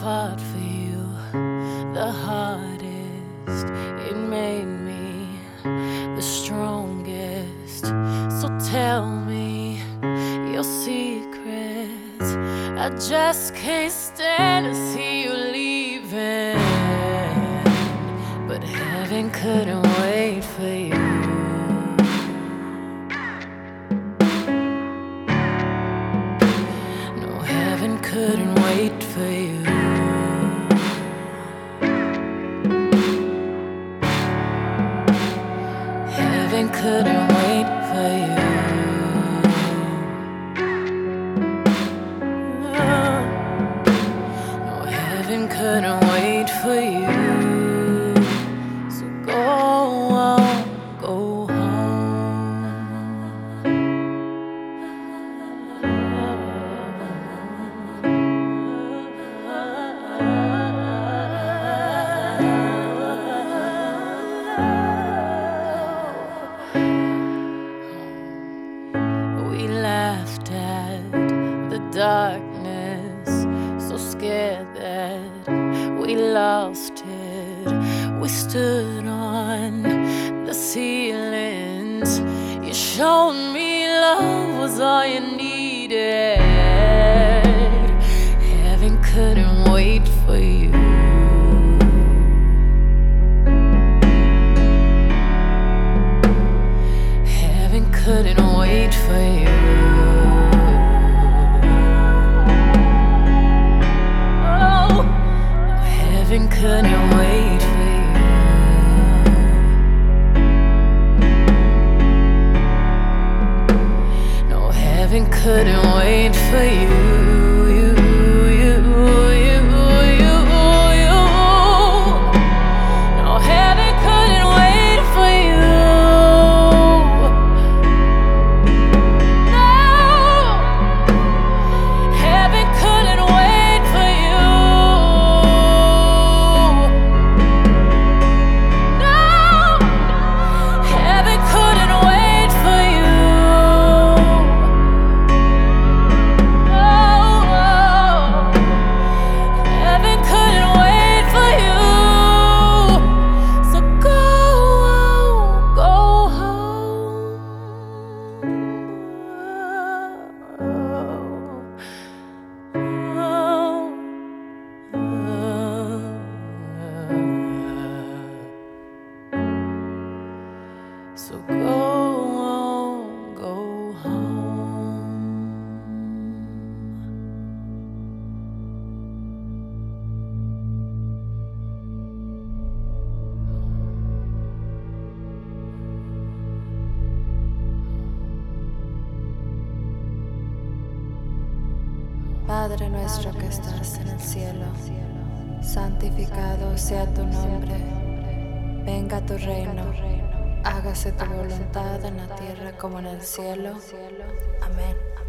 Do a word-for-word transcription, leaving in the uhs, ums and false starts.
fought for you the hardest. It made me the strongest. So tell me your secrets. I just can't stand to see you leaving, but heaven couldn't wait for you. No, heaven couldn't wait for you. Heaven couldn't wait for you. No, heaven couldn't wait for you. So go on, go We laughed at the darkness, so scared that we lost it. We stood on the ceilings. You showed me love was all you needed. Heaven couldn't wait for you. Heaven couldn't wait for you. Oh, heaven couldn't wait for you. No, heaven couldn't wait for you. You, you, you, you, you. No, heaven couldn't wait for you. So go on, go home. Padre nuestro que estás en el cielo, santificado sea tu nombre. Venga tu reino. Hágase tu voluntad en la tierra como en el cielo. Amén.